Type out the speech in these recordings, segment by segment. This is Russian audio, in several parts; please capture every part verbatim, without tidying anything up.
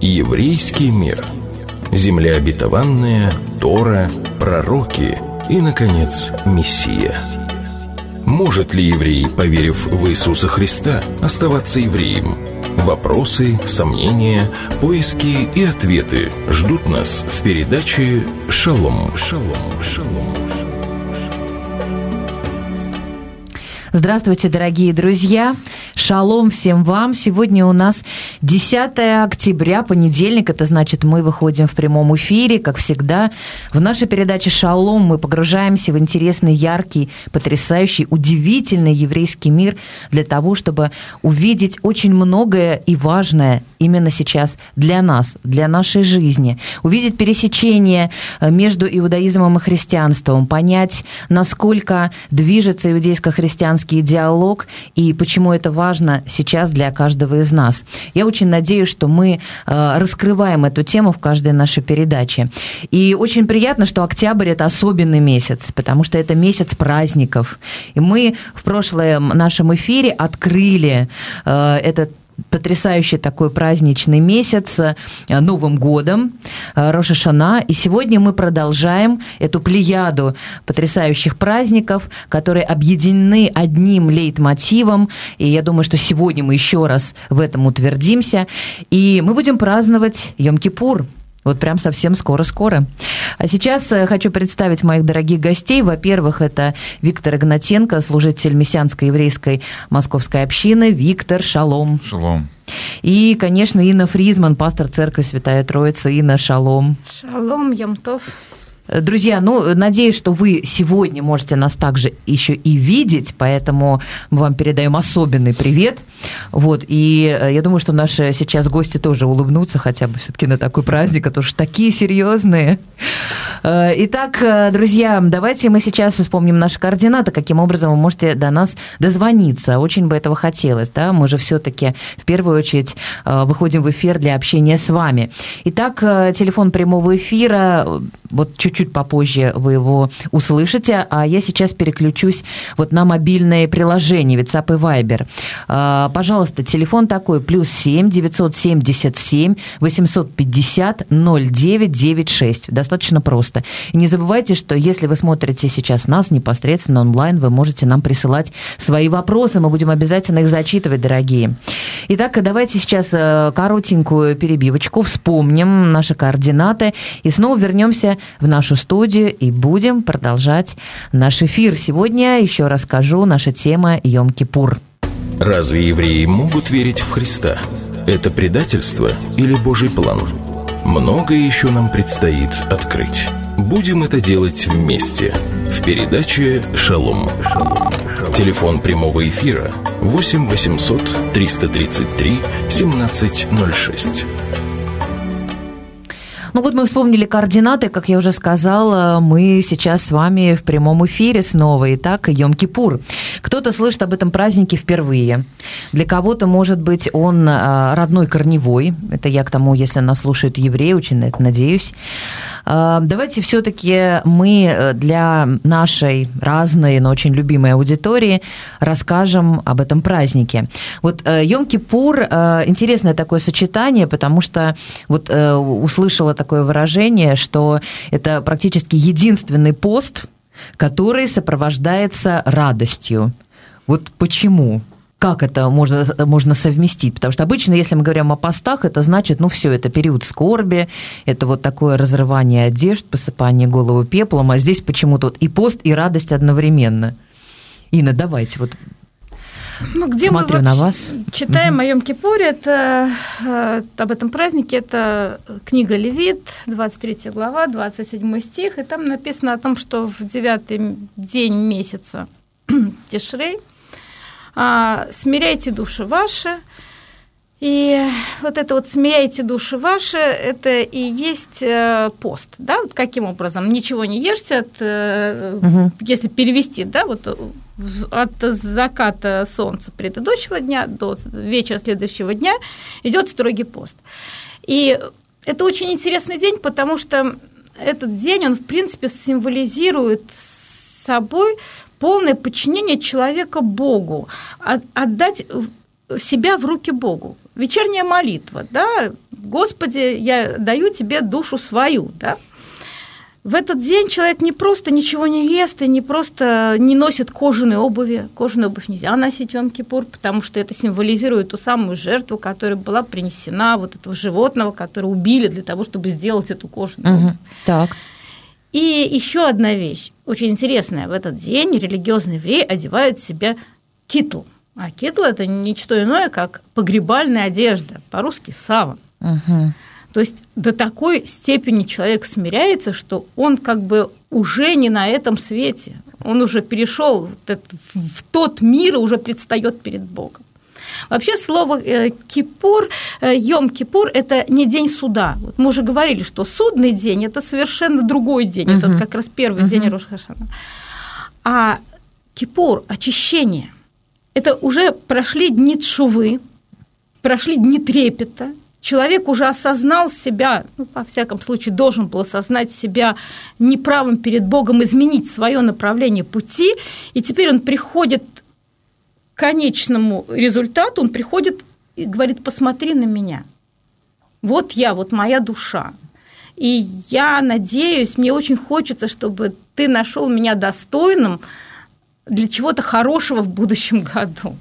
Еврейский мир. Земля обетованная, Тора, пророки и, наконец, Мессия. Может ли еврей, поверив в Иисуса Христа, оставаться евреем? Вопросы, сомнения, поиски и ответы ждут нас в передаче «Шалом». Шалом, шалом. Здравствуйте, дорогие друзья! Шалом всем вам! Сегодня у нас десятое октября, понедельник. Это значит, мы выходим в прямом эфире, как всегда. В нашей передаче «Шалом» мы погружаемся в интересный, яркий, потрясающий, удивительный еврейский мир для того, чтобы увидеть очень многое и важное именно сейчас для нас, для нашей жизни. Увидеть пересечение между иудаизмом и христианством, понять, насколько движется иудейско-христианский диалог и почему это важно сейчас для каждого из нас. Я очень надеюсь, что мы раскрываем эту тему в каждой нашей передаче. И очень приятно, что октябрь – это особенный месяц, потому что это месяц праздников. И мы в прошлом нашем эфире открыли этот потрясающий такой праздничный месяц Новым годом, Рош ха-Шана. И сегодня мы продолжаем эту плеяду потрясающих праздников, которые объединены одним лейтмотивом. И я думаю, что сегодня мы еще раз в этом утвердимся. И мы будем праздновать Йом-Кипур. Вот прям совсем скоро-скоро. А сейчас хочу представить моих дорогих гостей. Во-первых, это Виктор Игнатенко, служитель мессианской еврейской московской общины. Виктор, шалом. Шалом. И, конечно, Инна Фризман, пастор церкви Святая Троица. Инна, шалом. Шалом, Йом-Тов. Друзья, ну, надеюсь, что вы сегодня можете нас также еще и видеть, поэтому мы вам передаем особенный привет. Вот, и я думаю, что наши сейчас гости тоже улыбнутся хотя бы все-таки на такой праздник, потому что такие серьезные. Итак, друзья, давайте мы сейчас вспомним наши координаты, каким образом вы можете до нас дозвониться. Очень бы этого хотелось, да, мы же все-таки в первую очередь выходим в эфир для общения с вами. Итак, телефон прямого эфира, вот чуть-чуть Чуть попозже вы его услышите, а я сейчас переключусь вот на мобильное приложение WhatsApp и Viber. Пожалуйста, телефон такой, плюс семь девятьсот семьдесят семь восемьсот пятьдесят ноль девять девяносто шесть. Достаточно просто. И не забывайте, что если вы смотрите сейчас нас непосредственно онлайн, вы можете нам присылать свои вопросы, мы будем обязательно их зачитывать, дорогие. Итак, давайте сейчас коротенькую перебивочку, вспомним наши координаты и снова вернемся в нашу студию и будем продолжать наш эфир. Сегодня, еще раз скажу, наша тема Йом-Кипур. Разве евреи могут верить в Христа? Это предательство или Божий план? Многое еще нам предстоит открыть. Будем это делать вместе в передаче «Шалом». Телефон прямого эфира восемь восемьсот триста тридцать три семнадцать ноль шесть. Ну вот мы вспомнили координаты, как я уже сказала, мы сейчас с вами в прямом эфире снова. Итак, Йом-Кипур. Кто-то слышит об этом празднике впервые. Для кого-то, может быть, он родной корневой. Это я к тому, если нас слушают евреи, очень на это надеюсь. Давайте все-таки мы для нашей разной, но очень любимой аудитории расскажем об этом празднике. Вот Йом-Кипур – интересное такое сочетание, потому что вот услышала такое выражение, что это практически единственный пост, который сопровождается радостью. Вот почему? Как это можно, можно совместить? Потому что обычно, если мы говорим о постах, это значит, ну, все, это период скорби, это вот такое разрывание одежд, посыпание головы пеплом, а здесь почему-то вот и пост, и радость одновременно. Инна, давайте вот. Ну, где смотрю мы на вас. Читаем угу. о Йом-Кипуре, это, об этом празднике, это книга Левит, двадцать третья глава, двадцать седьмой стих, и там написано о том, что в девятый день месяца Тишрей смиряйте души ваши, и вот это вот «смиряйте души ваши» – это и есть пост, да, вот каким образом? Ничего не ешьте, от, угу. если перевести, да, вот от заката солнца предыдущего дня до вечера следующего дня идет строгий пост. И это очень интересный день, потому что этот день, он, в принципе, символизирует собой полное подчинение человека Богу, отдать себя в руки Богу. Вечерняя молитва, да, Господи, я даю тебе душу свою, да. В этот день человек не просто ничего не ест и не просто не носит кожаной обуви. Кожаную обувь нельзя носить в Йом-Кипур, потому что это символизирует ту самую жертву, которая была принесена, вот этого животного, которое убили для того, чтобы сделать эту кожаную обувь. Угу. Так. И еще одна вещь, очень интересная. В этот день религиозный еврей одевает в себя китл. А китл – это не что иное, как погребальная одежда, по-русски саван. Угу. То есть до такой степени человек смиряется, что он как бы уже не на этом свете, он уже перешел в тот мир и уже предстает перед Богом. Вообще слово «кипур», «Йом-Кипур» – это не день суда. Вот мы уже говорили, что судный день – это совершенно другой день, uh-huh. это как раз первый uh-huh. день Рош ха-Шана. А Кипур – очищение. Это уже прошли дни тшувы, прошли дни трепета. Человек уже осознал себя, ну, во всяком случае, должен был осознать себя неправым перед Богом, изменить свое направление пути, и теперь он приходит к конечному результату, он приходит и говорит: посмотри на меня, вот я, вот моя душа, и я надеюсь, мне очень хочется, чтобы ты нашел меня достойным для чего-то хорошего в будущем году.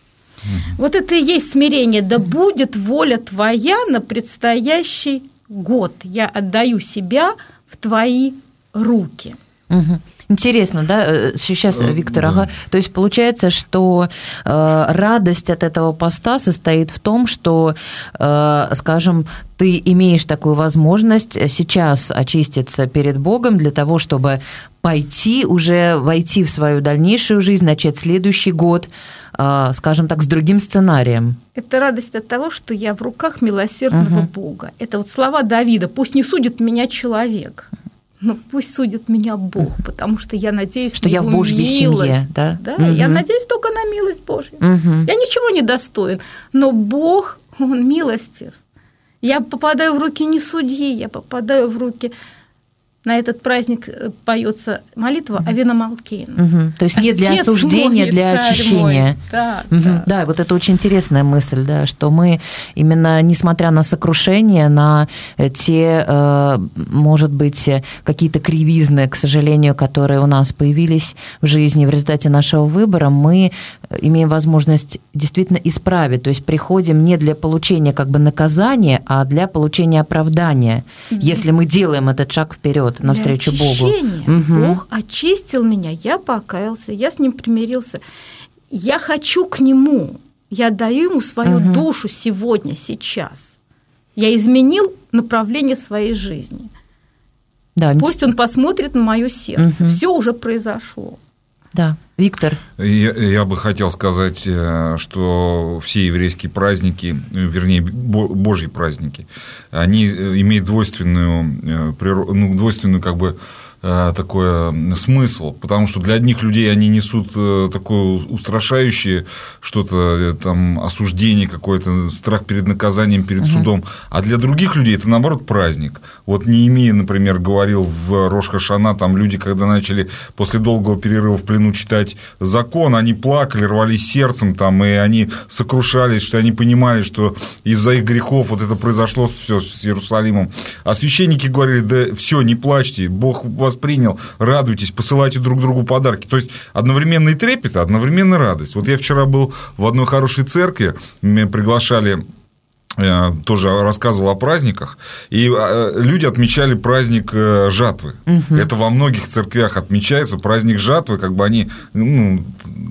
Вот это и есть смирение. Да будет воля твоя на предстоящий год. Я отдаю себя в твои руки. Угу. Интересно, да, сейчас, Виктор, ага. То есть получается, что э, радость от этого поста состоит в том, что, э, скажем, ты имеешь такую возможность сейчас очиститься перед Богом для того, чтобы пойти уже, войти в свою дальнейшую жизнь, начать следующий год, э, скажем так, с другим сценарием. Это радость от того, что я в руках милосердного угу. Бога. Это вот слова Давида: «Пусть не судит меня человек, но пусть судит меня Бог, потому что я надеюсь, что я в Божьей милость, семье, да? Да, угу. Я надеюсь только на милость Божью. Угу. Я ничего не достоин, но Бог, Он милостив. Я попадаю в руки не судьи, я попадаю в руки. На этот праздник поется молитва угу. Авина Малкейну. Угу. То есть не для осуждения, для очищения. Да, угу. да. да, вот это очень интересная мысль, да, что мы именно, несмотря на сокрушение, на те, может быть, какие-то кривизны, к сожалению, которые у нас появились в жизни в результате нашего выбора, мы имеем возможность действительно исправить. То есть приходим не для получения как бы наказания, а для получения оправдания, угу. если мы делаем этот шаг вперед навстречу Богу. Угу. Бог очистил меня, я покаялся, я с Ним примирился. Я хочу к Нему, я даю Ему свою угу. душу сегодня, сейчас. Я изменил направление своей жизни. Да. Пусть Он посмотрит на мое сердце. Угу. Все уже произошло. Да. Виктор? Я, я бы хотел сказать, что все еврейские праздники, вернее, Божьи праздники, они имеют двойственную, ну, двойственную как бы такой смысл, потому что для одних людей они несут такое устрашающее что-то, там, осуждение какое-то, страх перед наказанием, перед угу. судом, а для других людей это, наоборот, праздник. Вот Неемия, например, говорил в Рош ха-Шана, там люди, когда начали после долгого перерыва в плену читать закон, они плакали, рвались сердцем, там, и они сокрушались, что они понимали, что из-за их грехов вот это произошло все с Иерусалимом. А священники говорили: да все, не плачьте, Бог вас принял, радуйтесь, посылайте друг другу подарки. То есть одновременно и трепет, одновременно радость. Вот я вчера был в одной хорошей церкви, меня приглашали, тоже рассказывал о праздниках, и люди отмечали праздник жатвы. Угу. Это во многих церквях отмечается, праздник жатвы, как бы они... Ну,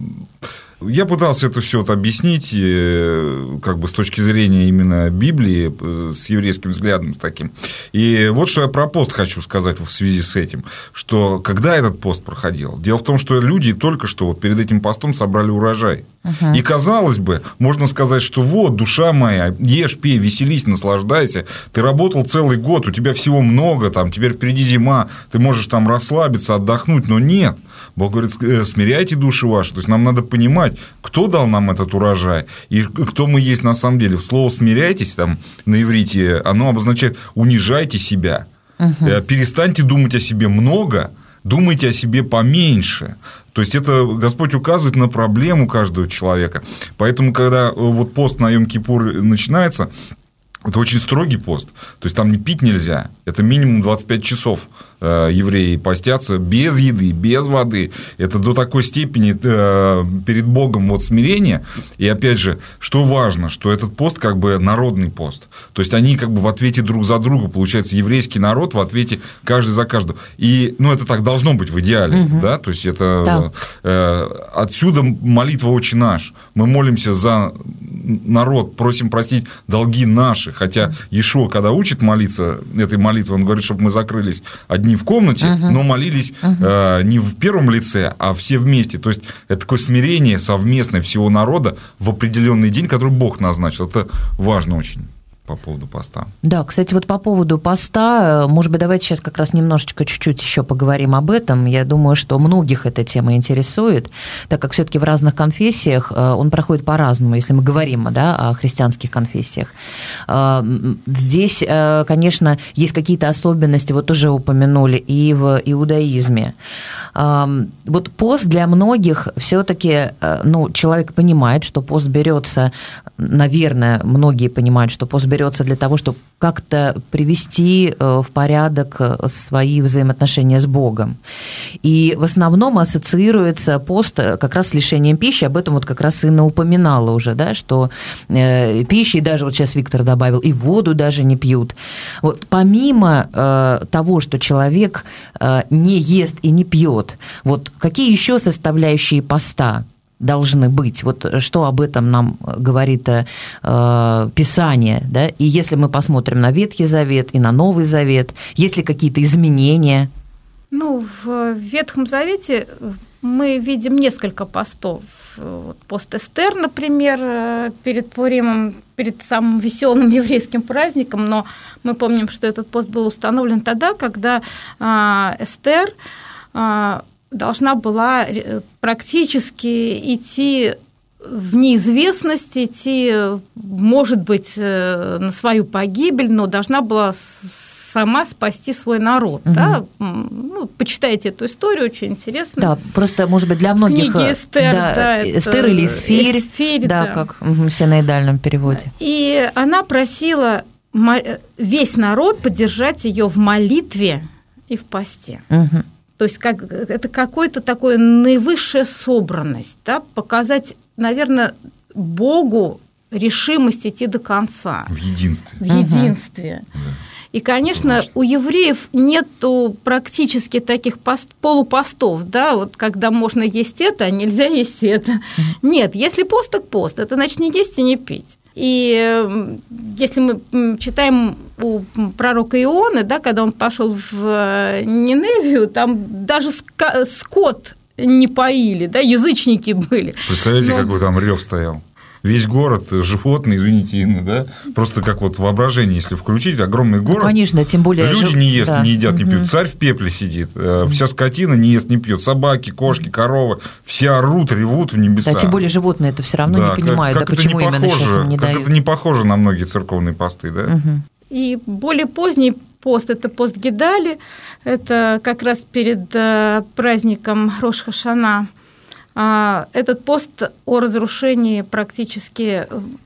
я пытался это все объяснить, как бы с точки зрения именно Библии, с еврейским взглядом, с таким. И вот что я про пост хочу сказать в связи с этим, что когда этот пост проходил, дело в том, что люди только что вот перед этим постом собрали урожай. Uh-huh. И, казалось бы, можно сказать, что вот, душа моя, ешь, пей, веселись, наслаждайся, ты работал целый год, у тебя всего много, там, теперь впереди зима, ты можешь там расслабиться, отдохнуть, но нет. Бог говорит: смиряйте души ваши. То есть нам надо понимать, кто дал нам этот урожай и кто мы есть на самом деле. Слово «смиряйтесь» там на иврите, оно обозначает «унижайте себя». Угу. Перестаньте думать о себе много, думайте о себе поменьше. То есть это Господь указывает на проблему каждого человека. Поэтому, когда вот пост на Йом-Кипур начинается, Это очень строгий пост. То есть, там не пить нельзя. Это минимум двадцать пять часов евреи постятся без еды, без воды. Это до такой степени перед Богом вот смирение. И, опять же, что важно, что этот пост как бы народный пост. То есть, они как бы в ответе друг за друга. Получается, еврейский народ в ответе каждый за каждого. И, ну, это так должно быть в идеале. Угу. Да? То есть, это да. Отсюда молитва «Отче наш». Мы молимся за народ, просим простить долги наши. Хотя Иешуа, когда учит молиться этой молитвой, он говорит, чтобы мы закрылись одни в комнате, uh-huh. но молились uh-huh. э, не в первом лице, а все вместе. То есть, это такое смирение совместное всего народа в определенный день, который Бог назначил. Это важно очень. По поводу поста. Да, кстати, вот по поводу поста, может быть, давайте сейчас как раз немножечко чуть-чуть еще поговорим об этом. Я думаю, что многих эта тема интересует, так как все-таки в разных конфессиях он проходит по-разному, если мы говорим, да, о христианских конфессиях. Здесь, конечно, есть какие-то особенности, вот уже упомянули, и в иудаизме. Вот пост для многих все-таки, ну, человек понимает, что пост берется, наверное, многие понимают, что пост берется для того, чтобы как-то привести в порядок свои взаимоотношения с Богом. И в основном ассоциируется пост как раз с лишением пищи, об этом вот как раз Инна упоминала уже, да, что пищи, и даже вот сейчас Виктор добавил, и воду даже не пьют. Вот помимо того, что человек не ест и не пьет, вот какие еще составляющие поста должны быть? Вот что об этом нам говорит э, Писание, да? И если мы посмотрим на Ветхий Завет и на Новый Завет, есть ли какие-то изменения? Ну, в Ветхом Завете мы видим несколько постов. Пост Эстер, например, перед Пуримом, перед самым веселым еврейским праздником, но мы помним, что этот пост был установлен тогда, когда Эстер должна была практически идти в неизвестность, идти, может быть, на свою погибель, но должна была сама спасти свой народ. Угу. Да? Ну, почитайте эту историю, очень интересно. Да, просто, может быть, для многих... Книги Эстер, да, да, Эстер или Эсфирь, Эсфирь, да, да, как в синоидальном переводе. И она просила весь народ поддержать ее в молитве и в посте. Угу. То есть как, это какая-то такая наивысшая собранность, да, показать, наверное, Богу решимость идти до конца. В единстве. В единстве. Угу. И, конечно, Конечно, у евреев нету практически таких пост, полупостов, да, вот когда можно есть это, а нельзя есть это. Нет, если пост, так пост, это значит не есть и не пить. И если мы читаем у пророка Ионы, да, когда он пошел в Ниневию, там даже скот не поили, да, язычники были. Представляете, Но... какой там рев стоял? Весь город, животные, извините, Инна, да, просто как вот воображение, если включить, огромный город. Ну, конечно, тем более... Люди жив... не ест, да. не едят, не угу. пьют. Царь в пепле сидит, вся скотина не ест, не пьет. Собаки, кошки, коровы, все орут, ревут в небеса. Да, тем более животные это все равно да, не понимают, как, как да, почему не именно похоже, сейчас им не как дают. это не похоже на многие церковные посты, да? Угу. И более поздний пост – это пост Гедали, это как раз перед праздником Рош ха-Шана. Этот пост о разрушении практически,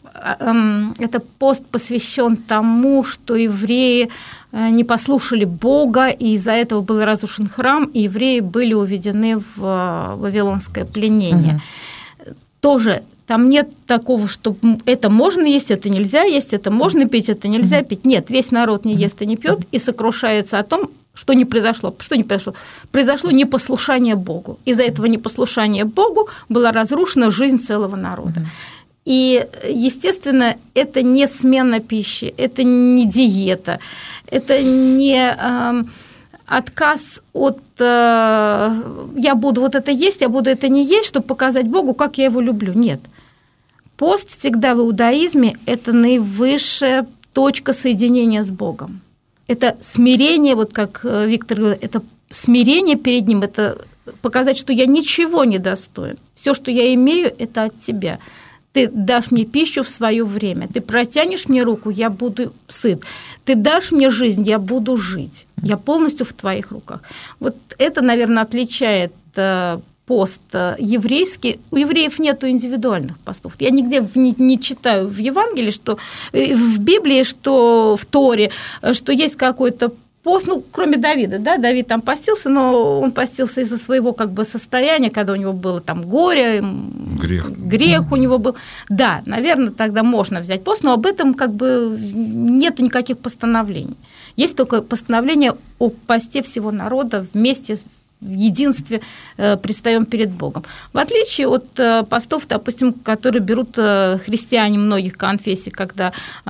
это пост посвящен тому, что евреи не послушали Бога, и из-за этого был разрушен храм, и евреи были уведены в вавилонское пленение. Угу. Тоже там нет такого, что это можно есть, это нельзя есть, это можно пить, это нельзя пить. Нет, весь народ не ест и не пьет и сокрушается о том, что не произошло. Что не произошло? Произошло непослушание Богу. Из-за этого непослушания Богу была разрушена жизнь целого народа. И, естественно, это не смена пищи, это не диета, это не э, отказ от э, «я буду вот это есть, я буду это не есть», чтобы показать Богу, как я его люблю. Нет. Пост всегда в иудаизме – это наивысшая точка соединения с Богом. Это смирение, вот как Виктор говорил, это смирение перед Ним, это показать, что я ничего не достоин. Все, что я имею, это от Тебя. Ты дашь мне пищу в свое время, ты протянешь мне руку, я буду сыт. Ты дашь мне жизнь, я буду жить. Я полностью в Твоих руках. Вот это, наверное, отличает пост еврейский, у евреев нет индивидуальных постов. Я нигде не, не читаю в Евангелии, что в Библии, что в Торе, что есть какой-то пост, ну, кроме Давида, да, Давид там постился, но он постился из-за своего как бы состояния, когда у него было там горе, грех, грех у него был. Да, наверное, тогда можно взять пост, но об этом как бы нету никаких постановлений. Есть только постановление о посте всего народа вместе в единстве предстаем перед Богом. В отличие от постов, допустим, которые берут христиане многих конфессий, когда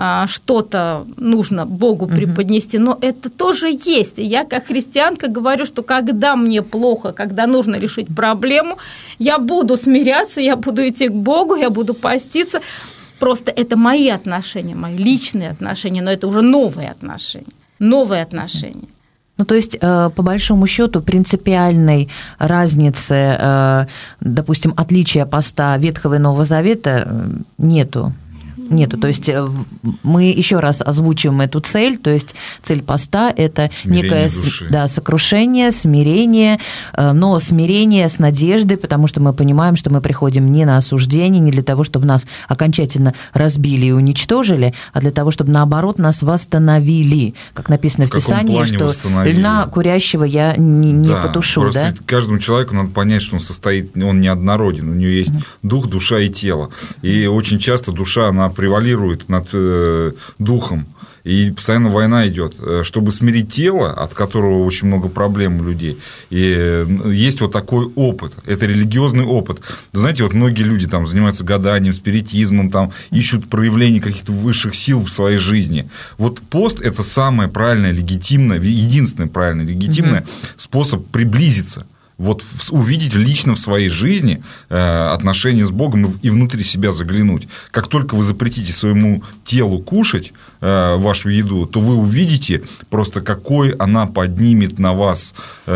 что-то нужно Богу преподнести, но это тоже есть. Я как христианка говорю, что когда мне плохо, когда нужно решить проблему, я буду смиряться, я буду идти к Богу, я буду поститься. Просто это мои отношения, мои личные отношения, но это уже новые отношения. Новые отношения. Ну, то есть, по большому счету, принципиальной разницы, допустим, отличия поста Ветхого и Нового Завета нету. Нету. То есть мы еще раз озвучиваем эту цель, то есть цель поста – это смирение некое да, сокрушение, смирение, но смирение с надеждой, потому что мы понимаем, что мы приходим не на осуждение, не для того, чтобы нас окончательно разбили и уничтожили, а для того, чтобы, наоборот, нас восстановили. Как написано в, в Писании, что льна курящего я не, не да, потушу. Просто да? каждому человеку надо понять, что он состоит, он неоднороден, у него есть mm-hmm. дух, душа и тело. И очень часто душа, она превалирует над э, духом, и постоянно война идет. Чтобы смирить тело, от которого очень много проблем у людей, и есть вот такой опыт, это религиозный опыт. Знаете, вот многие люди там занимаются гаданием, спиритизмом, там, ищут проявление каких-то высших сил в своей жизни. Вот пост – это самое правильное, легитимное, единственное правильное, легитимное угу. способ приблизиться. Вот увидеть лично в своей жизни отношения с Богом и внутри себя заглянуть. Как только вы запретите своему телу кушать вашу еду, то вы увидите просто, какой она поднимет на вас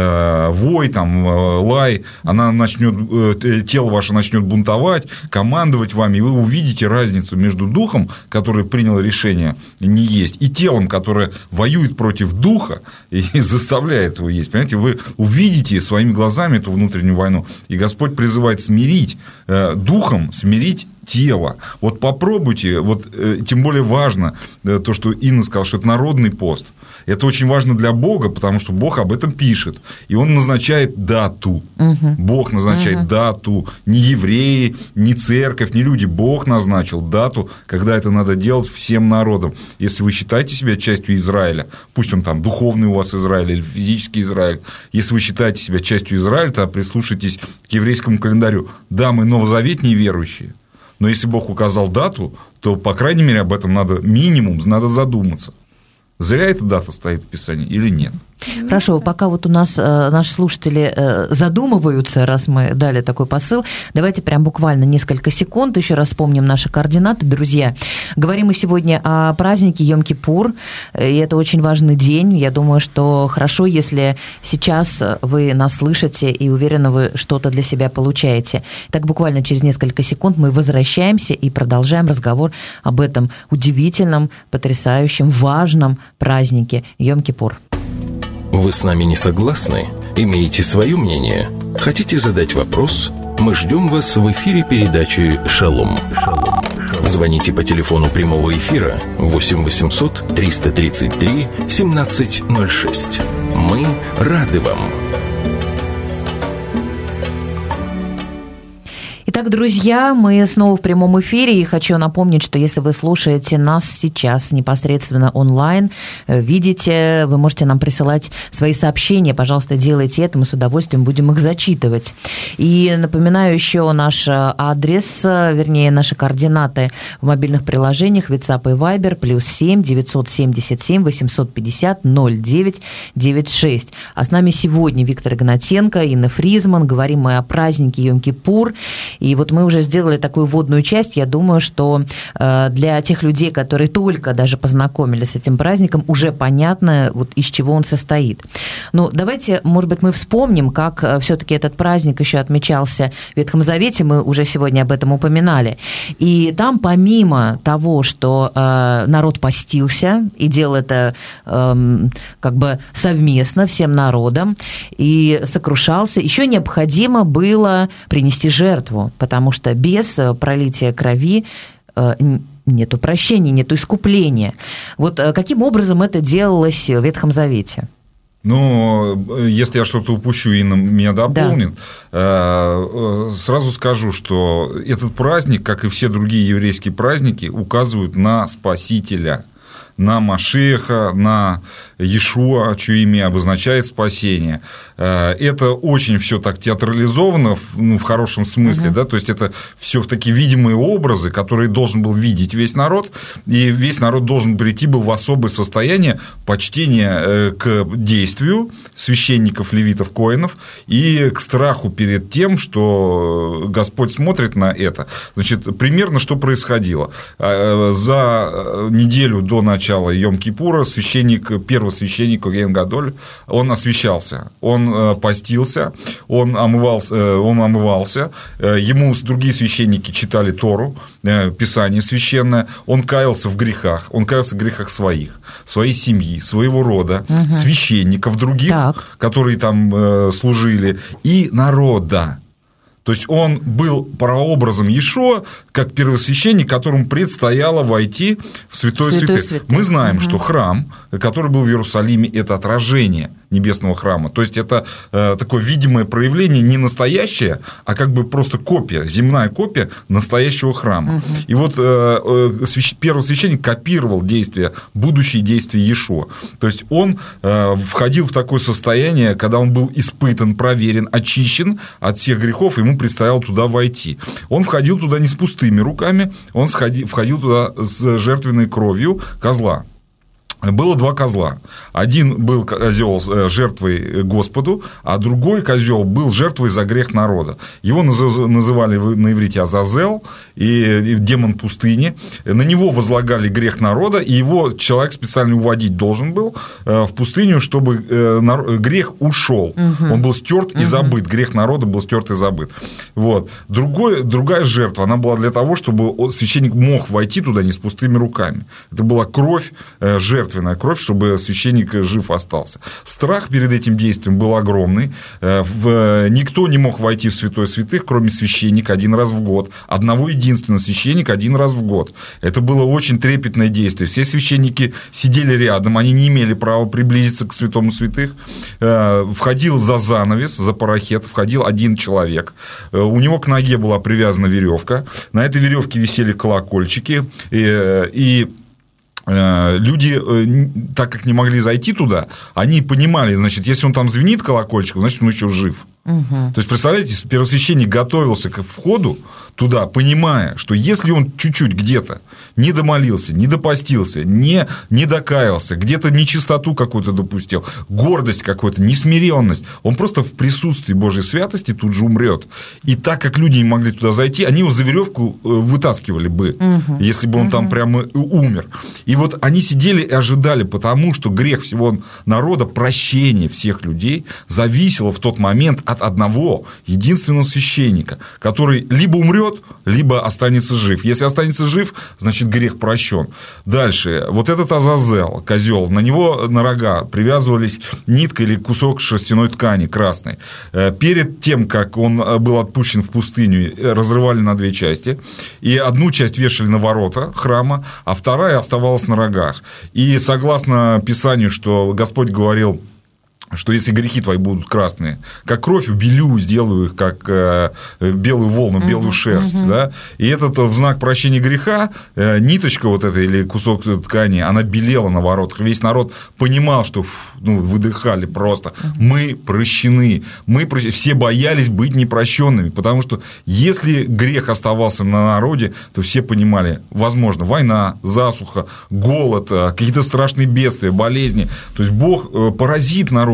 вой, там, лай, она начнет, тело ваше начнет бунтовать, командовать вами, и вы увидите разницу между духом, который принял решение не есть, и телом, которое воюет против духа и заставляет его есть. Понимаете, вы увидите своими глазами эту внутреннюю войну. И Господь призывает смирить э, духом, смирить тело. Вот попробуйте, вот, э, тем более важно э, то, что Инна сказала, что это народный пост. Это очень важно для Бога, потому что Бог об этом пишет. И Он назначает дату. Угу. Бог назначает угу. дату. Не евреи, не церковь, не люди. Бог назначил дату, когда это надо делать всем народам. Если вы считаете себя частью Израиля, пусть он там духовный у вас Израиль или физический Израиль, если вы считаете себя частью Израиля, то прислушайтесь к еврейскому календарю. Да, мы новозаветные верующие, но если Бог указал дату, то, по крайней мере, об этом надо минимум, надо задуматься. Зря эта дата стоит в Писании или нет? Хорошо, пока вот у нас э, наши слушатели э, задумываются, раз мы дали такой посыл, давайте прям буквально несколько секунд еще раз вспомним наши координаты. Друзья, говорим мы сегодня о празднике Йом-Кипур, и это очень важный день. Я думаю, что хорошо, если сейчас вы нас слышите и уверены, вы что-то для себя получаете. Так буквально через несколько секунд мы возвращаемся и продолжаем разговор об этом удивительном, потрясающем, важном празднике Йом-Кипур. Вы с нами не согласны? Имеете свое мнение? Хотите задать вопрос? Мы ждем вас в эфире передачи «Шалом». Звоните по телефону прямого эфира восемь восемьсот триста тридцать три семнадцать ноль шесть. Мы рады вам. Итак, друзья, мы снова в прямом эфире, и хочу напомнить, что если вы слушаете нас сейчас непосредственно онлайн, видите, вы можете нам присылать свои сообщения, пожалуйста, делайте это, мы с удовольствием будем их зачитывать. И напоминаю еще наш адрес, вернее, наши координаты в мобильных приложениях WhatsApp и Viber, плюс семь девятьсот семьдесят семь восемьсот пятьдесят ноль девять девяносто шесть. А с нами сегодня Виктор Игнатенко, Инна Фризман, говорим мы о празднике Йом-Кипур. И И вот мы уже сделали такую вводную часть. Я думаю, что для тех людей, которые только даже познакомились с этим праздником, уже понятно, вот из чего он состоит. Ну, давайте, может быть, мы вспомним, как все-таки этот праздник еще отмечался в Ветхом Завете. Мы уже сегодня об этом упоминали. И там, помимо того, что народ постился и делал это как бы совместно всем народом и сокрушался, еще необходимо было принести жертву, потому что без пролития крови нету прощения, нету искупления. Вот каким образом это делалось в Ветхом Завете? Ну, если я что-то упущу, Инна меня дополнит, да. Сразу скажу, что этот праздник, как и все другие еврейские праздники, указывают на Спасителя, на Машеха, на Иешуа, чье имя обозначает спасение. Это очень все так театрализовано, ну, в хорошем смысле, uh-huh. да, то есть это все в такие видимые образы, которые должен был видеть весь народ, и весь народ должен прийти был в особое состояние почтения к действию священников, левитов, коэнов и к страху перед тем, что Господь смотрит на это. Значит, примерно что происходило. За неделю до начала Йом-Кипура священник, первосвященник Коген Гадоль, он освящался, он постился, он омывался, он омывался, ему другие священники читали Тору, Писание священное, он каялся в грехах, он каялся в грехах своих, своей семьи, своего рода, угу. священников других, так. которые там служили, и народа. То есть он был прообразом Иешуа, как первосвященник, которому предстояло войти в Святое Святых. Святых. Мы знаем, угу. что храм, который был в Иерусалиме, это отражение небесного храма. То есть это такое видимое проявление, не настоящее, а как бы просто копия, земная копия настоящего храма. Угу. И вот первосвященник копировал действия, будущие действия Иешуа. То есть он входил в такое состояние, когда он был испытан, проверен, очищен от всех грехов, ему предстояло туда войти. Он входил туда не с пустыми руками, он входил туда с жертвенной кровью козла. Было два козла. Один был козел жертвой Господу, а другой козел был жертвой за грех народа. Его называли на иврите Азазел, и демон пустыни. На него возлагали грех народа, и его человек специально уводить должен был в пустыню, чтобы грех ушел. Угу. Он был стерт и забыт. Угу. Грех народа был стерт и забыт. Вот. Другой, другая жертва, она была для того, чтобы священник мог войти туда не с пустыми руками. Это была кровь жертвы. Кровь, чтобы священник жив остался. Страх перед этим действием был огромный. Никто не мог войти в Святое Святых, кроме священника, один раз в год. Одного единственного священника один раз в год. Это было очень трепетное действие. Все священники сидели рядом, они не имели права приблизиться к Святому Святых. Входил за занавес, за парахет, входил один человек. У него к ноге была привязана веревка. На этой веревке висели колокольчики. И, и люди, так как не могли зайти туда, они понимали, значит, если он там звенит колокольчиком, значит, он еще жив. Угу. То есть, представляете, первосвященник готовился к входу туда, понимая, что если он чуть-чуть где-то не домолился, не допостился, не, не докаялся, где-то нечистоту какую-то допустил, гордость какую-то, несмиренность, он просто в присутствии Божьей святости тут же умрет. И так как люди не могли туда зайти, они его за веревку вытаскивали бы, угу. если бы он угу. там прямо умер. И вот они сидели и ожидали, потому что грех всего народа, прощение всех людей зависело в тот момент от одного единственного священника, который либо умрет, либо останется жив. Если останется жив, значит, грех прощен. Дальше. Вот этот Азазел, козел, на него на рога привязывались нитка или кусок шерстяной ткани красной. Перед тем, как он был отпущен в пустыню, разрывали на две части. И одну часть вешали на ворота храма, а вторая оставалась на рогах. И согласно Писанию, что Господь говорил, что если грехи твои будут красные, как кровь убелю, сделаю их, как э, белую волну, белую uh-huh, шерсть. Uh-huh. Да? И этот в знак прощения греха, э, ниточка вот эта или кусок ткани, она белела на воротах. Весь народ понимал, что фу, ну, выдыхали просто. Uh-huh. Мы прощены. Мы прощ... Все боялись быть непрощенными, потому что если грех оставался на народе, то все понимали, возможно, война, засуха, голод, какие-то страшные бедствия, болезни. То есть Бог поразит народ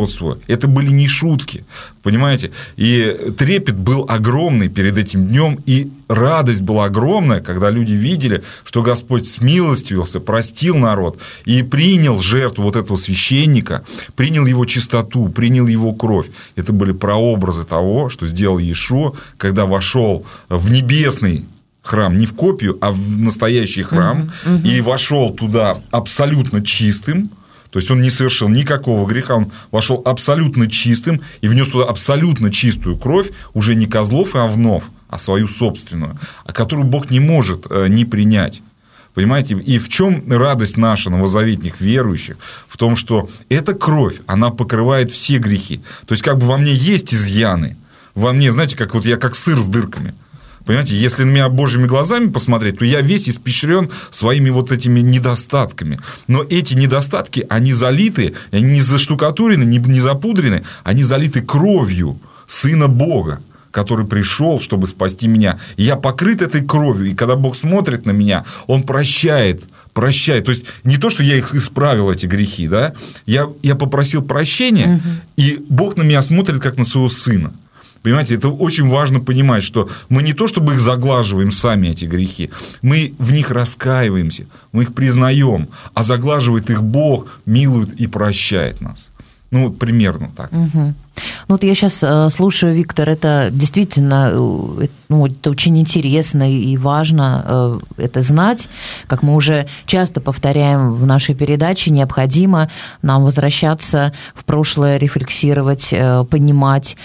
народ свой. Это были не шутки, понимаете? И трепет был огромный перед этим днем, и радость была огромная, когда люди видели, что Господь смилостивился, простил народ и принял жертву вот этого священника, принял его чистоту, принял его кровь. Это были прообразы того, что сделал Иешуа, когда вошел в небесный храм, не в копию, а в настоящий храм, uh-huh, uh-huh. и вошел туда абсолютно чистым. То есть он не совершил никакого греха, он вошел абсолютно чистым и внес туда абсолютно чистую кровь, уже не козлов и овнов, а свою собственную, которую Бог не может не принять. Понимаете? И в чем радость наша, новозаветных верующих? В том, что эта кровь, она покрывает все грехи. То есть, как бы во мне есть изъяны, во мне, знаете, как вот я как сыр с дырками. Понимаете, если на меня Божьими глазами посмотреть, то я весь испещрен своими вот этими недостатками. Но эти недостатки, они залиты, они не заштукатурены, не запудрены, они залиты кровью Сына Бога, который пришел, чтобы спасти меня. И я покрыт этой кровью, и когда Бог смотрит на меня, Он прощает, прощает. То есть, не то, что я их исправил, эти грехи, да? я, я попросил прощения, угу. и Бог на меня смотрит, как на своего Сына. Понимаете, это очень важно понимать, что мы не то, чтобы их заглаживаем сами, эти грехи, мы в них раскаиваемся, мы их признаем, а заглаживает их Бог, милует и прощает нас. Ну, вот примерно так. Угу. Ну, вот я сейчас слушаю, Виктор, это действительно, ну, это очень интересно и важно это знать. Как мы уже часто повторяем в нашей передаче, необходимо нам возвращаться в прошлое, рефлексировать, понимать,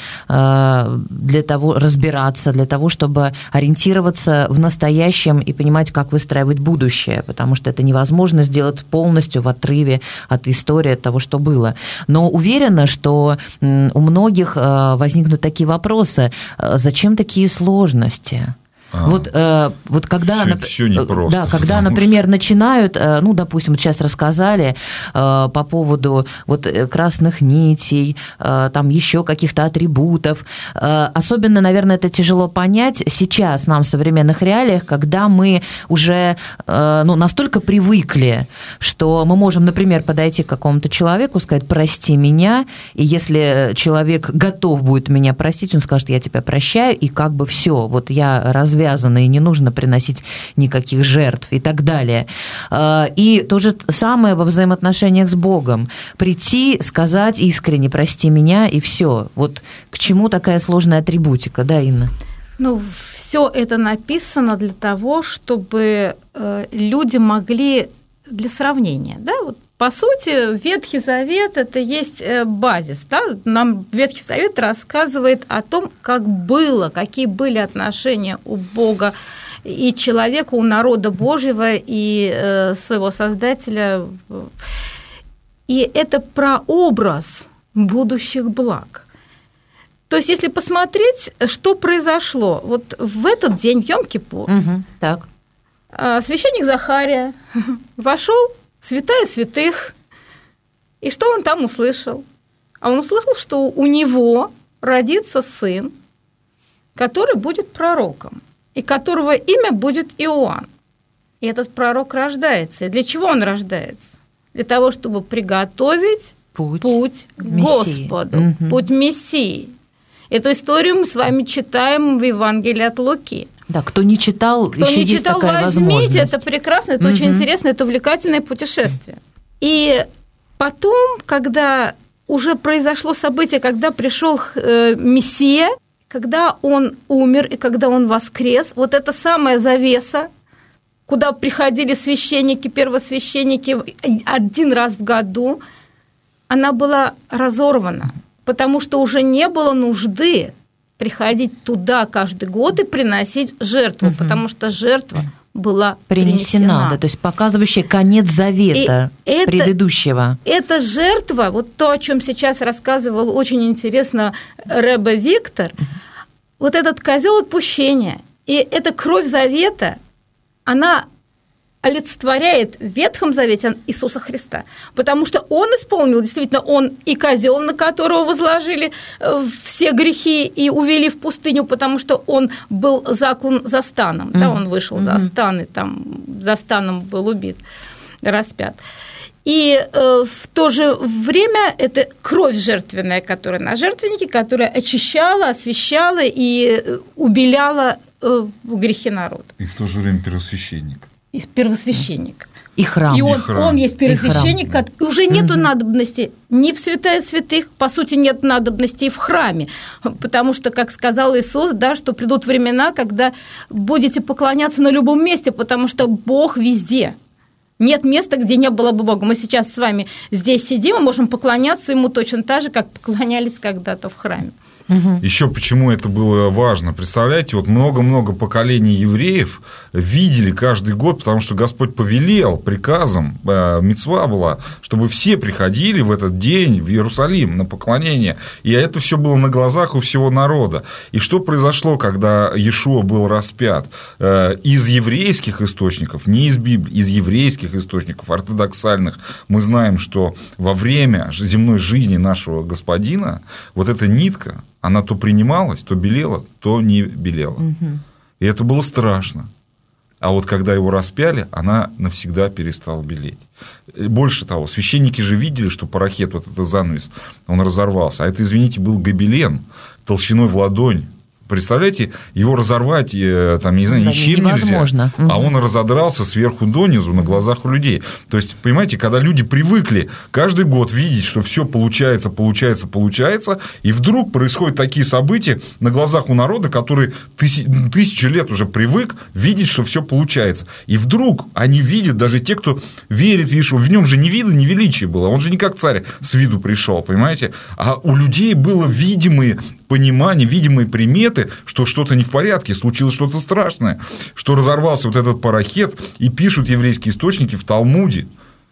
для того, разбираться, для того, чтобы ориентироваться в настоящем и понимать, как выстраивать будущее, потому что это невозможно сделать полностью в отрыве от истории, от того, что было. Но уверена, что у многих возникнут такие вопросы. Зачем такие сложности? А, вот, э, вот когда, все, все непросто, да, когда, например, что... начинают, э, ну, допустим, сейчас рассказали э, по поводу вот красных нитей, э, там еще каких-то атрибутов. Э, особенно, наверное, это тяжело понять сейчас нам в современных реалиях, когда мы уже э, ну, настолько привыкли, что мы можем, например, подойти к какому-то человеку, сказать: прости меня, и если человек готов будет меня простить, он скажет: я тебя прощаю, и как бы все, вот я разве и не нужно приносить никаких жертв и так далее. И то же самое во взаимоотношениях с Богом. Прийти, сказать искренне: прости меня, и все. Вот к чему такая сложная атрибутика, да, Инна? Ну, все это написано для того, чтобы люди могли, для сравнения, да, вот. По сути, Ветхий Завет – это есть базис. Да? Нам Ветхий Завет рассказывает о том, как было, какие были отношения у Бога и человека, у народа Божьего, и своего Создателя. И это прообраз будущих благ. То есть, если посмотреть, что произошло, вот в этот день, в Йом-Кипур, угу, так. священник Захария вошел святая святых. И что он там услышал? А он услышал, что у него родится сын, который будет пророком, и которого имя будет Иоанн. И этот пророк рождается. И для чего он рождается? Для того, чтобы приготовить путь, путь к Мессии. Господу, угу. путь Мессии. Эту историю мы с вами читаем в Евангелии от Луки. Да, кто не читал, кто еще не есть читал, такая возьмите, возможность. Это прекрасно, это угу. очень интересно, это увлекательное путешествие. И потом, когда уже произошло событие, когда пришел Мессия, когда он умер и когда он воскрес, вот эта самая завеса, куда приходили священники, первосвященники один раз в году, она была разорвана, потому что уже не было нужды приходить туда каждый год и приносить жертву, угу. потому что жертва была принесена. принесена. Да, то есть показывающая конец завета и предыдущего. Эта жертва, вот то, о чем сейчас рассказывал очень интересно Ребе Виктор, угу. вот этот козел отпущения и эта кровь завета, она олицетворяет в Ветхом Завете Иисуса Христа, потому что Он исполнил, действительно, Он и козел, на которого возложили все грехи и увели в пустыню, потому что Он был заклан за станом, mm-hmm. да, Он вышел mm-hmm. за стан, и там за станом был убит, распят. И э, в то же время это кровь жертвенная, которая на жертвеннике, которая очищала, освящала и убеляла э, грехи народа. И в то же время первосвященник. И первосвященник. И храм. И он, и храм. он есть первосвященник, храм, да. Уже нету угу. надобности ни в святая святых, по сути, нет надобности и в храме, потому что, как сказал Иисус, да, что придут времена, когда будете поклоняться на любом месте, потому что Бог везде. Нет места, где не было бы Бога. Мы сейчас с вами здесь сидим и можем поклоняться Ему точно так же, как поклонялись когда-то в храме. Угу. Еще почему это было важно. Представляете, вот много-много поколений евреев видели каждый год, потому что Господь повелел приказом, мицва была, чтобы все приходили в этот день в Иерусалим на поклонение. И это все было на глазах у всего народа. И что произошло, когда Иешуа был распят? Из еврейских источников, не из Библии, из еврейских источников, ортодоксальных, мы знаем, что во время земной жизни нашего Господина вот эта нитка, она то принималась, то белела, то не белела. Угу. И это было страшно. А вот когда его распяли, она навсегда перестала белеть. Больше того, священники же видели, что парахет, вот этот занавес, он разорвался. А это, извините, был гобелен толщиной в ладонь. Представляете, его разорвать, там, не знаю, ничем невозможно. Нельзя, а он разодрался сверху донизу на глазах у людей. То есть, понимаете, когда люди привыкли каждый год видеть, что все получается, получается, получается, и вдруг происходят такие события на глазах у народа, который тысяч, тысячи лет уже привык видеть, что все получается. И вдруг они видят, даже те, кто верит в Иешуа, в нем же ни вида, ни величия было, он же не как царь с виду пришел, понимаете? А у людей было видимые понимание, видимые приметы, что что-то не в порядке, случилось что-то страшное, что разорвался вот этот парахет, и пишут еврейские источники в Талмуде,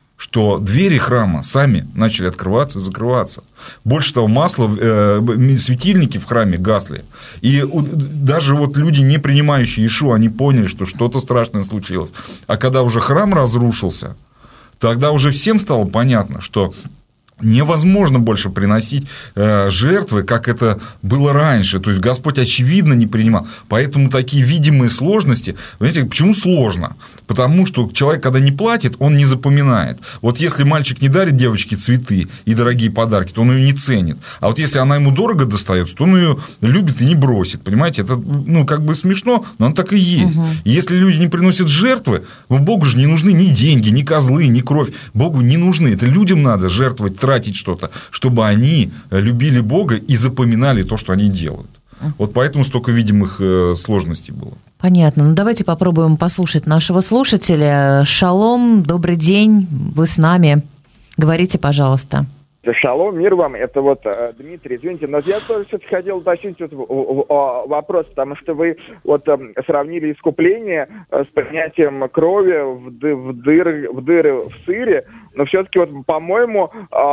что двери храма сами начали открываться и закрываться. Больше того, масло, э, светильники в храме гасли. И даже вот люди, не принимающие Иешуа, они поняли, что что-то страшное случилось. А когда уже храм разрушился, тогда уже всем стало понятно, что невозможно больше приносить жертвы, как это было раньше. То есть Господь, очевидно, не принимал. Поэтому такие видимые сложности. Понимаете, почему сложно? Потому что человек, когда не платит, он не запоминает. Вот если мальчик не дарит девочке цветы и дорогие подарки, то он ее не ценит. А вот если она ему дорого достается, то он ее любит и не бросит. Понимаете, это, ну, как бы смешно, но оно так и есть. Угу. И если люди не приносят жертвы, ну, Богу же не нужны ни деньги, ни козлы, ни кровь. Богу не нужны. Это людям надо жертвовать, тратить что-то, чтобы они любили Бога и запоминали то, что они делают. Вот поэтому столько видимых сложностей было. Понятно. Ну, давайте попробуем послушать нашего слушателя. Шалом, добрый день, вы с нами. Говорите, пожалуйста. Шалом, мир вам, это вот Дмитрий, извините, но я тоже все-таки хотел уточнить вопрос, потому что вы вот сравнили искупление с принятием крови в, ды, в, дыры, в дыры в сыре, но все-таки вот, по-моему,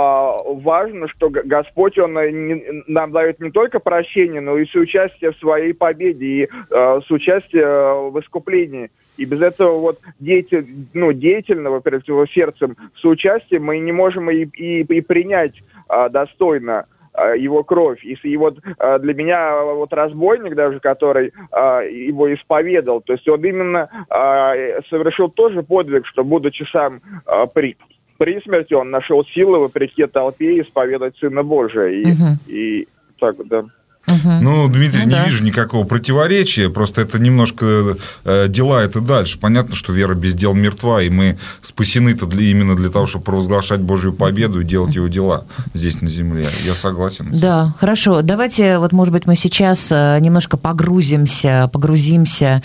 важно, что Господь, Он нам дает не только прощение, но и соучастие в своей победе, и соучастие в искуплении. И без этого вот деятель, ну, деятельного, перед всего сердцем, соучастия мы не можем и, и, и принять а, достойно а, его кровь. И, и вот а, для меня вот разбойник даже, который а, его исповедал, то есть он именно а, совершил тоже подвиг, что, будучи сам а, при, при смерти, он нашел силы вопреки толпе исповедать Сына Божия. И, угу. и так, да. Угу. Ну, Дмитрий, ну, не да. вижу никакого противоречия, просто это немножко э, дела это дальше. Понятно, что вера без дел мертва, и мы спасены-то для, именно для того, чтобы провозглашать Божью победу и делать его дела здесь на земле. Я согласен. Да, хорошо. Давайте, вот, может быть, мы сейчас немножко погрузимся, погрузимся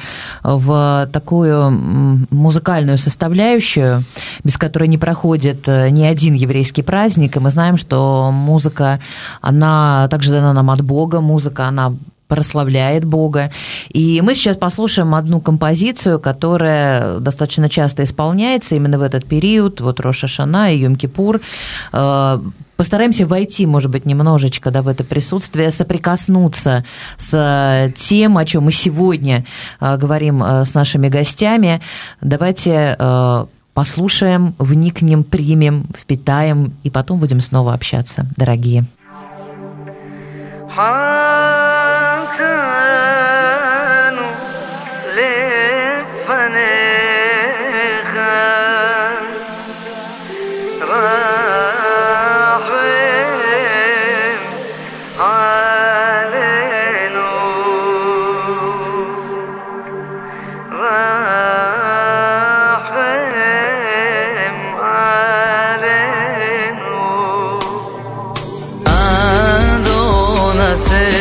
в такую музыкальную составляющую, без которой не проходит ни один еврейский праздник, и мы знаем, что музыка, она также дана нам от Бога. Музыка, она прославляет Бога. И мы сейчас послушаем одну композицию, которая достаточно часто исполняется именно в этот период, вот Рош ха-Шана и Йом-Кипур. Постараемся войти, может быть, немножечко, да, в это присутствие, соприкоснуться с тем, о чем мы сегодня говорим с нашими гостями. Давайте послушаем, вникнем, примем, впитаем, и потом будем снова общаться, дорогие. حكانوا لفنيخا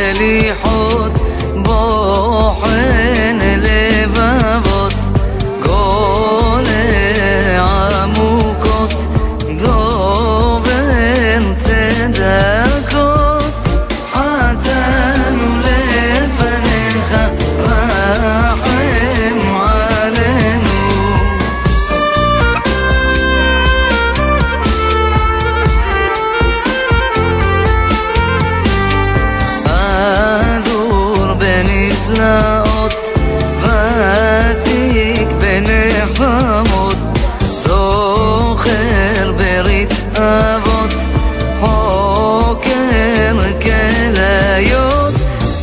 סליחות בוחן לבבות גולה עמוקות דובר צדקות חטאנו לפניך רחם עלינו אדור בנפלאות ותיק בנחמות זוכר ברית אבות חוקר כליות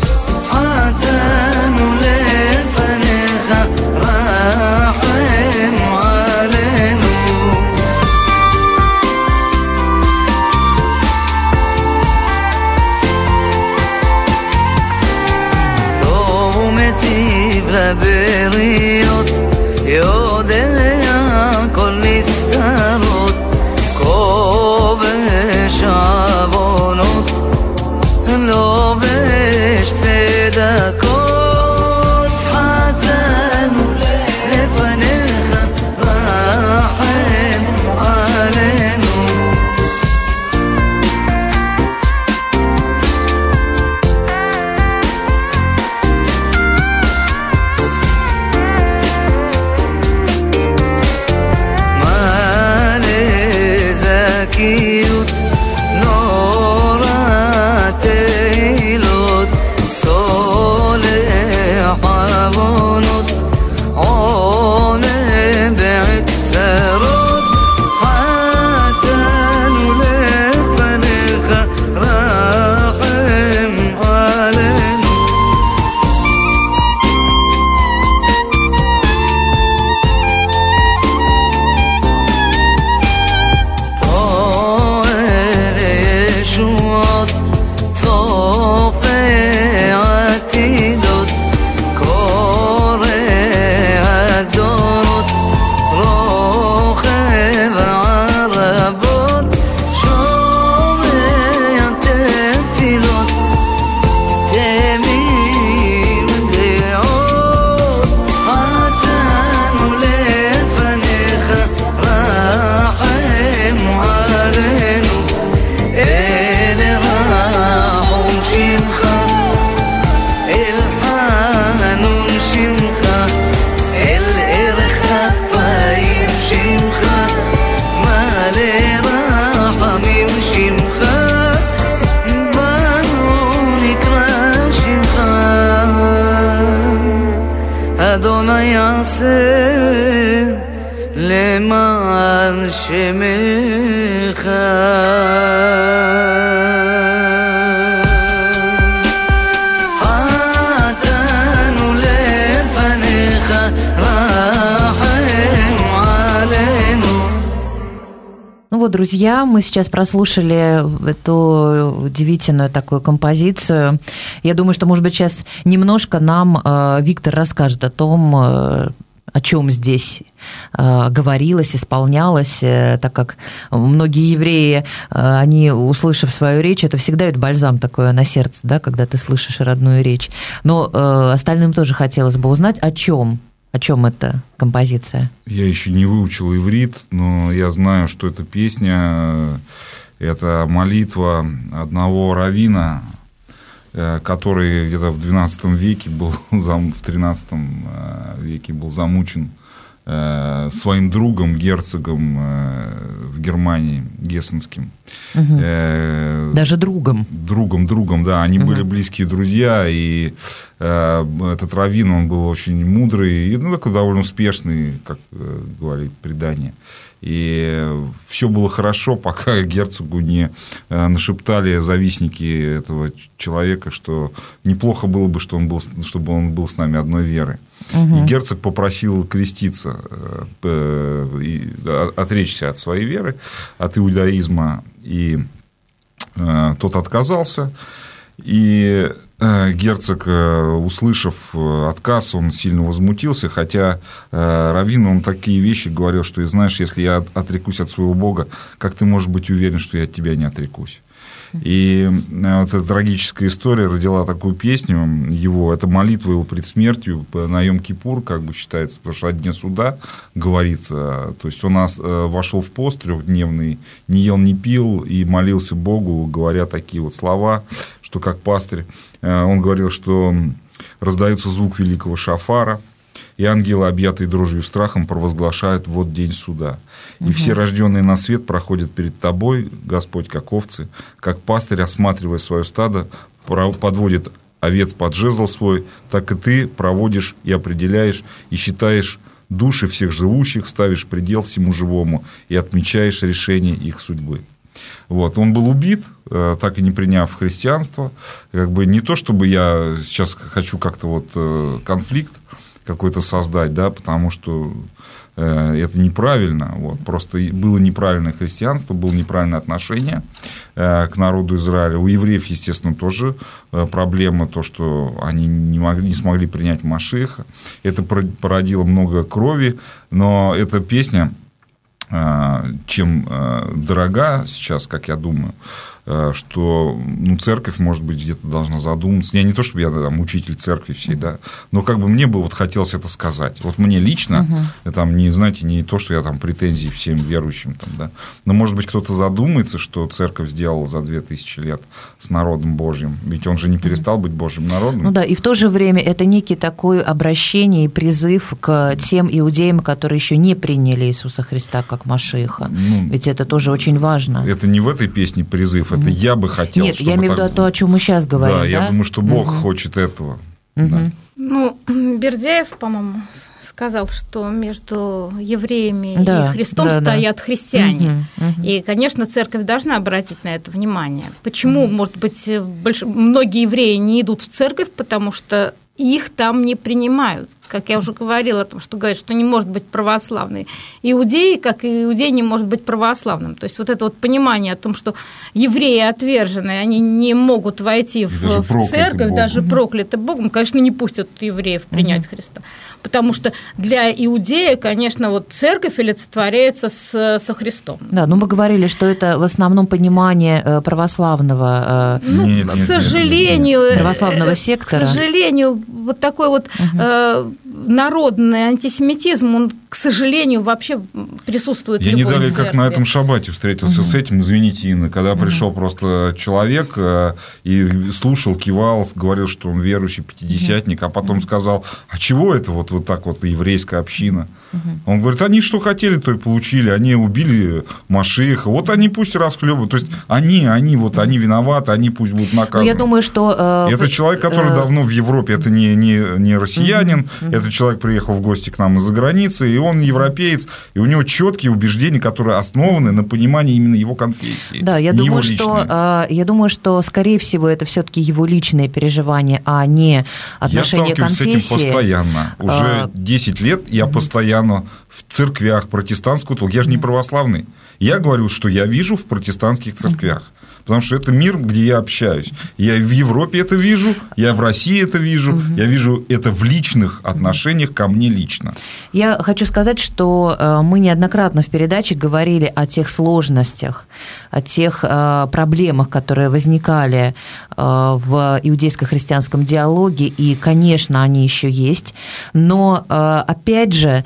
חטאנו לפניך רחם עלינו טוב ומטיב לבריות יודע כל נסתרות כובש עוונות לובש צדקות חטאנו לפניך רחם עלינו זכיות נורא תהילות סולח עוונות עונה בעת צרות חטאנו לפניך רחם עלינו ישועות צופה עתידות קורא הדורות רוכב ערבות שומע תפילות תמים דעות חטאנו לפניך רחם עלינו אל רחום שמך אל חנון שמך אל ערך כפיים שמך מלא רחמים שמך בנו נקרא שמך אדוני יעשה למען שמך חטאנו לפניך רחם עלינו. Ну вот, друзья, мы сейчас прослушали эту удивительную такую композицию. Я думаю, что, может быть, сейчас немножко нам э, Виктор расскажет о том, э, о чем здесь э, говорилось, исполнялось, э, так как многие евреи, э, они, услышав свою речь, это всегда это бальзам такое на сердце, да, когда ты слышишь родную речь. Но э, остальным тоже хотелось бы узнать, о чем. О чем эта композиция? Я еще не выучил иврит, но я знаю, что эта песня, это молитва одного раввина, который где-то в двенадцатом веке был, в тринадцатом веке был замучен своим другом, герцогом в Германии, гессенским. Угу. Даже другом. Другом, другом, да. Они угу. были близкие друзья, и этот раввин, он был очень мудрый и ну, такой довольно успешный, как говорит предание. И все было хорошо, пока герцогу не нашептали завистники этого человека, что неплохо было бы, что он был, чтобы он был с нами одной веры. Угу. И герцог попросил креститься, отречься от своей веры, от иудаизма, и тот отказался. И герцог, услышав отказ, он сильно возмутился, хотя раввин, он такие вещи говорил, что, знаешь, если я отрекусь от своего Бога, как ты можешь быть уверен, что я от тебя не отрекусь? И вот эта трагическая история родила такую песню его, это молитва его пред смертью на Йом-Кипур, как бы считается, потому что о дне суда говорится, то есть он нас вошел в пост трехдневный, не ел, не пил и молился Богу, говоря такие вот слова, что как пастырь, он говорил, что раздается звук великого шафара, и ангелы, объятые дрожью и страхом, провозглашают: вот день суда. И угу. все рожденные на свет проходят перед тобой, Господь, как овцы, как пастырь, осматривая свое стадо, подводит овец под жезл свой, так и ты проводишь и определяешь, и считаешь души всех живущих, ставишь предел всему живому и отмечаешь решение их судьбы. Вот. Он был убит, так и не приняв христианство. Как бы не то, чтобы я сейчас хочу как-то вот конфликт какой-то создать, да, потому что э, это неправильно. Вот. Просто было неправильное христианство, было неправильное отношение э, к народу Израиля. У евреев, естественно, тоже э, проблема, то, что они не, могли, не смогли принять Машиаха. Это породило много крови, но эта песня, э, чем э, дорога сейчас, как я думаю, что ну, церковь, может быть, где-то должна задуматься. Я не то, чтобы я там учитель церкви всей, да, но как бы мне бы вот хотелось это сказать. Вот мне лично, угу. там, не, знаете, не то, что я там претензии всем верующим, там, да, но, может быть, кто-то задумается, что церковь сделала за две тысячи лет с народом Божьим. Ведь он же не перестал быть Божьим народом. Ну да, и в то же время это некий такой обращение и призыв к тем иудеям, которые еще не приняли Иисуса Христа как Машиаха. Ну, ведь это тоже очень важно. Это не в этой песне призыв, это я бы хотел, Нет, чтобы я имею в виду так... то, о чем мы сейчас говорим. Да, да? я думаю, что Бог угу. хочет этого. Угу. Да. Ну, Бердяев, по-моему, сказал, что между евреями да, и Христом да, стоят да. христиане. Угу, угу. И, конечно, церковь должна обратить на это внимание. Почему, угу. может быть, больш... многие евреи не идут в церковь, потому что их там не принимают. Как я уже говорила о том, что говорят, что не может быть православный иудей, как и иудей не может быть православным. То есть вот это вот понимание о том, что евреи отверженные, они не могут войти в, в церковь, даже прокляты Богом, конечно, не пустят евреев принять mm-hmm. Христа. Потому что для иудея, конечно, вот церковь олицетворяется с, со Христом. Да, но мы говорили, что это в основном понимание православного, ну, нет, к нет, сожалению, нет, нет. православного сектора. К сожалению, вот такой вот угу. народный антисемитизм, он, к сожалению, вообще присутствует Я в любой не далее, церкви. как на этом шаббате встретился угу. с этим, извините, Инна, когда угу. пришел просто человек и слушал, кивал, говорил, что он верующий пятидесятник, угу. а потом сказал: а чего это вот, вот так вот еврейская община? Угу. Он говорит: они что хотели, то и получили, они убили Машиаха, вот они пусть расхлебывают, то есть они, они, вот они виноваты, они пусть будут наказаны. Я думаю, что... Э, это человек, который э, давно в Европе, это не, не, не россиянин, угу. этот человек приехал в гости к нам из-за границы, и он европеец, и у него четкие убеждения, которые основаны на понимании именно его конфессии. Да, я думаю, что, я думаю, что, скорее всего, это все-таки его личные переживания, а не отношение к конфессии. Я сталкиваюсь с этим постоянно. Уже десять лет я постоянно в церквях протестантского толка. Я же не православный. Я говорю, что я вижу в протестантских церквях. Потому что это мир, где я общаюсь. Я в Европе это вижу, я в России это вижу, угу. я вижу это в личных отношениях ко мне лично. Я хочу сказать, что мы неоднократно в передаче говорили о тех сложностях, о тех проблемах, которые возникали в иудейско-христианском диалоге, и, конечно, они еще есть. Но, опять же,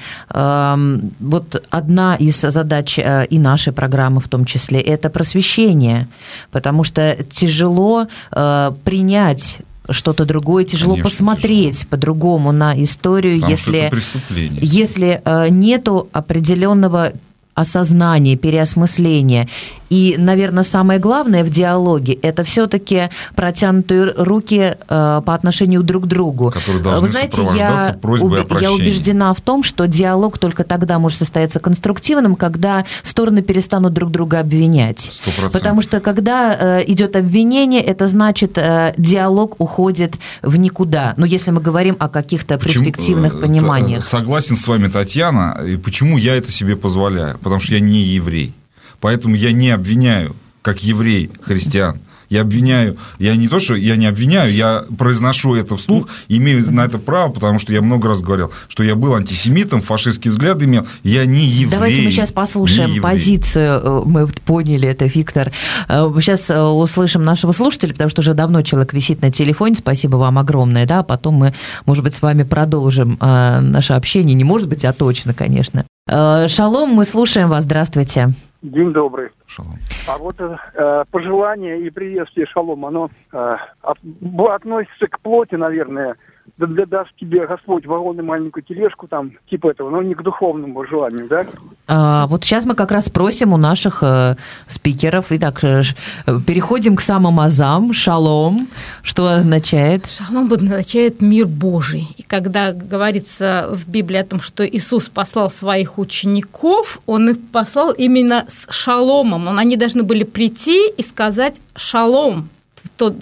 вот одна из задач и нашей программы в том числе – это просвещение. Потому что тяжело э, принять что-то другое, тяжело Конечно, посмотреть тяжело. по-другому на историю, Потому если, если э, нету определенного осознания, переосмысления. И, наверное, самое главное в диалоге – это все-таки протянутые руки по отношению друг к другу. Которые должны Вы знаете, сопровождаться я, просьбой о прощении. Я убеждена в том, что диалог только тогда может состояться конструктивным, когда стороны перестанут друг друга обвинять. сто процентов. Потому что когда идет обвинение, это значит, диалог уходит в никуда. Но если мы говорим о каких-то почему, перспективных пониманиях. Согласен с вами, Татьяна. И почему я это себе позволяю? Потому что я не еврей. Поэтому я не обвиняю, как еврей, христиан. Я обвиняю, я не то, что я не обвиняю, я произношу это вслух, имею на это право, потому что я много раз говорил, что я был антисемитом, фашистские взгляды имел, я не еврей. Давайте мы сейчас послушаем позицию, мы поняли это, Виктор. Сейчас услышим нашего слушателя, потому что уже давно человек висит на телефоне, спасибо вам огромное, да, потом мы, может быть, с вами продолжим наше общение, не может быть, а точно, конечно. Шалом, мы слушаем вас, здравствуйте. День добрый. Шалом. А вот э, пожелание и приветствие шалом, оно э, от, относится к плоти, наверное. Да, да даст тебе Господь вагон и маленькую тележку, там, типа этого, но не к духовному желанию, да? А, вот сейчас мы как раз спросим у наших э, спикеров. Итак, э, переходим к самым азам. Шалом. Что означает? Шалом означает мир Божий. И когда говорится в Библии о том, что Иисус послал своих учеников, Он их послал именно с шаломом. Они должны были прийти и сказать шалом. То,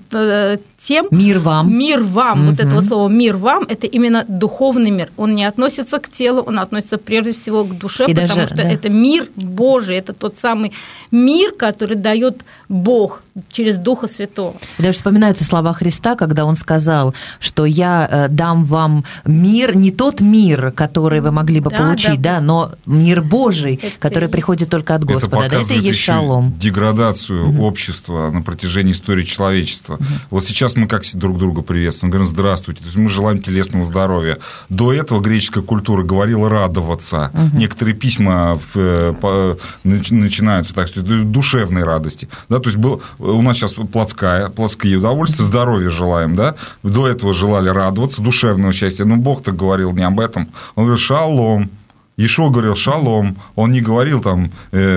тем мир вам. Мир вам. Угу. Вот это вот слово «мир вам» – это именно духовный мир. Он не относится к телу, он относится прежде всего к душе, и потому даже, что да. это мир Божий, это тот самый мир, который дает Бог через Духа Святого. И даже вспоминаются слова Христа, когда Он сказал, что «я дам вам мир», не тот мир, который вы могли бы да, получить, да, да, но мир Божий, это который есть. Приходит только от Господа. Это показывает это и есть шалом. Деградацию угу. общества на протяжении истории человечества. Угу. Вот сейчас мы как друг друга приветствуем, говорим «здравствуйте», то есть мы желаем телесного здоровья. До этого греческая культура говорила «радоваться». Угу. Некоторые письма в, по, начинаются так, что душевной радости. Да, то есть был, у нас сейчас плотская, плотские удовольствия, здоровья желаем, да? До этого желали радоваться, душевного счастья, но Бог-то говорил не об этом. Он говорил «шалом». Иешуа говорил «шалом», он не говорил там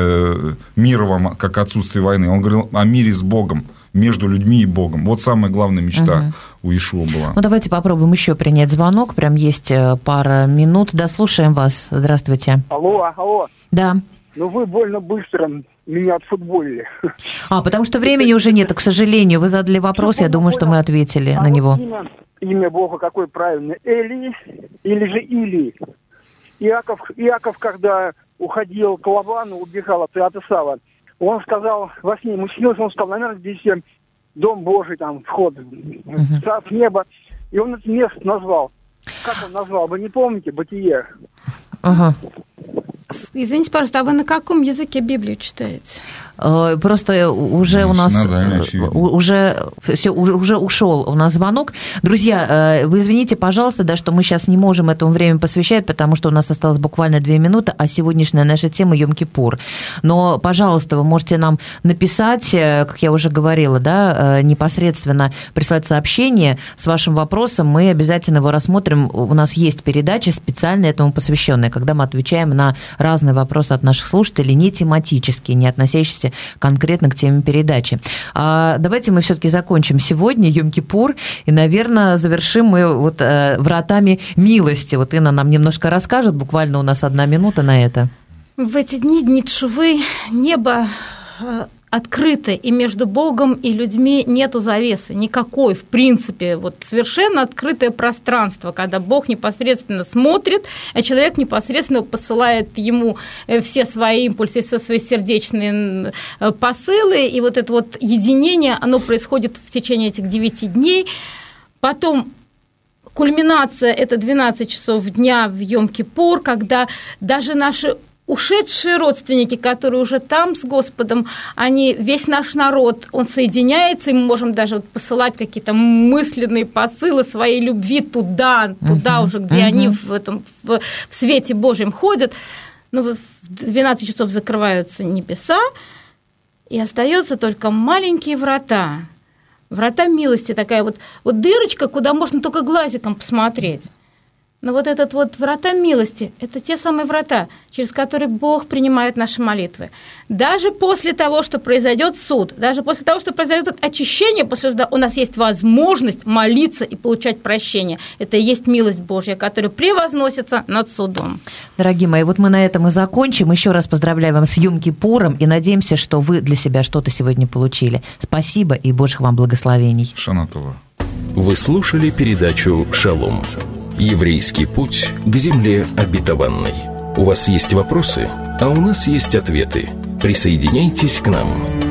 э, «мир вам, как отсутствие войны», он говорил о мире с Богом, между людьми и Богом. Вот самая главная мечта угу. у Иешуа была. Ну, давайте попробуем еще принять звонок, прям есть пара минут, дослушаем вас. Здравствуйте. Алло, алло. Да. Ну, вы больно быстро меня отфутболили. А, потому что времени уже нет, к сожалению. Вы задали вопрос, я думаю, что мы ответили на него. Имя, имя Бога какое правильное? Эли или же Или? Иаков, Иаков, когда уходил к Лавану, убегал от Иосифа, он сказал, во сне ему снился, он сказал, наверное, здесь дом Божий, там, вход в сад, в небо. И он это место назвал. Как он назвал? Вы не помните? Бытие. Ага. Извините, пожалуйста, а вы на каком языке Библию читаете? Просто уже у нас уже, все, уже ушел у нас звонок. Друзья, вы извините, пожалуйста, да, что мы сейчас не можем этому время посвящать, потому что у нас осталось буквально две минуты, а сегодняшняя наша тема Йом-Кипур. Но, пожалуйста, вы можете нам написать, как я уже говорила, да, непосредственно прислать сообщение с вашим вопросом, мы обязательно его рассмотрим. У нас есть передача специально этому посвященная, когда мы отвечаем на разные вопросы от наших слушателей, не тематические, не относящиеся конкретно к теме передачи. А давайте мы все-таки закончим сегодня Йом-Кипур и, наверное, завершим мы вот э, вратами милости. Вот Инна нам немножко расскажет, буквально у нас одна минута на это. В эти дни, дни Тшувы, небо э, открыто, и между Богом и людьми нету завесы никакой, в принципе, вот совершенно открытое пространство, когда Бог непосредственно смотрит, а человек непосредственно посылает ему все свои импульсы, все свои сердечные посылы, и вот это вот единение, оно происходит в течение этих девяти дней. Потом кульминация – это двенадцать часов дня в Йом-Кипур, когда даже наши ушедшие родственники, которые уже там с Господом, они, весь наш народ, он соединяется, и мы можем даже вот посылать какие-то мысленные посылы своей любви туда, туда uh-huh. уже, где uh-huh. они в, этом, в, в свете Божьем ходят. Но в двенадцать часов закрываются небеса, и остаются только маленькие врата. Врата милости, такая вот, вот дырочка, куда можно только глазиком посмотреть. Но вот этот вот врата милости – это те самые врата, через которые Бог принимает наши молитвы. Даже после того, что произойдет суд, даже после того, что произойдет очищение после суда, у нас есть возможность молиться и получать прощение. Это и есть милость Божья, которая превозносится над судом. Дорогие мои, вот мы на этом и закончим. Еще раз поздравляю вас с Йом-Кипуром и надеемся, что вы для себя что-то сегодня получили. Спасибо и Божьих вам благословений. Шана Това. Вы слушали передачу «Шалом». Еврейский путь к земле обетованной. У вас есть вопросы, а у нас есть ответы. Присоединяйтесь к нам.